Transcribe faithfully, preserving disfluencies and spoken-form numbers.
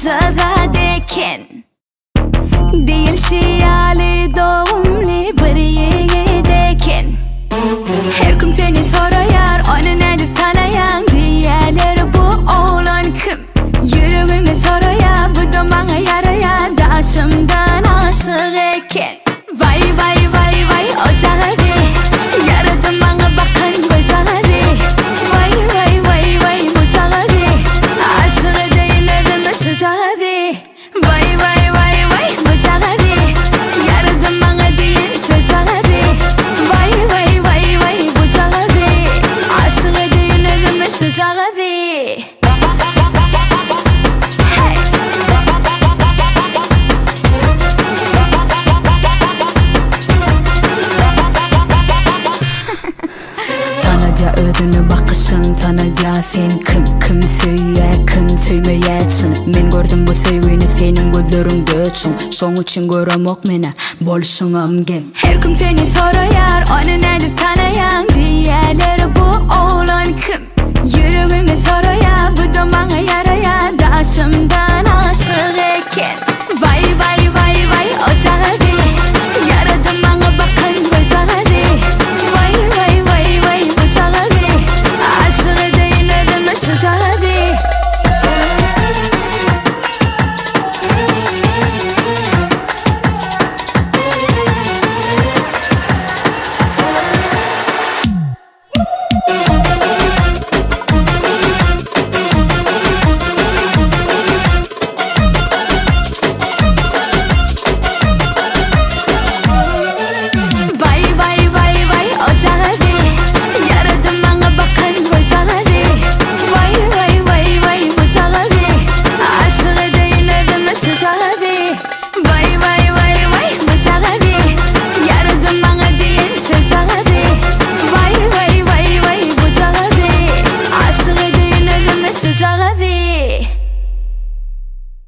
aşağıdayken değil şiyali doğumlu bir yigideyken her gün seni soruyor onu nedip tanıyan diğerleri bu oğlan kim? Yüreğimi soruyor bu da bana yarıyor daşımdan aşığıyken vay vay vay vay ocağı de yaradım bana bakan bacağı de vay vay vay vay bucağı de aşığı değil nedime şucağı de vay vay vay vay bucağı de yaradım bana değil şucağı de vay vay vay vay bucağı de aşığı değil nedime şucağı de Özünü bakışın tanıca sen kim kim söyle kim söyleyeceksin men gördüm bu sevgini senin gözlerinde üçün şoň üçün göremok mene bolşuňam gen her kim seni soruyor onu nedip tanıyan diğerleri bu oğlan kim yüreğimi soruyor bu da bana yaraya daşımdan aşık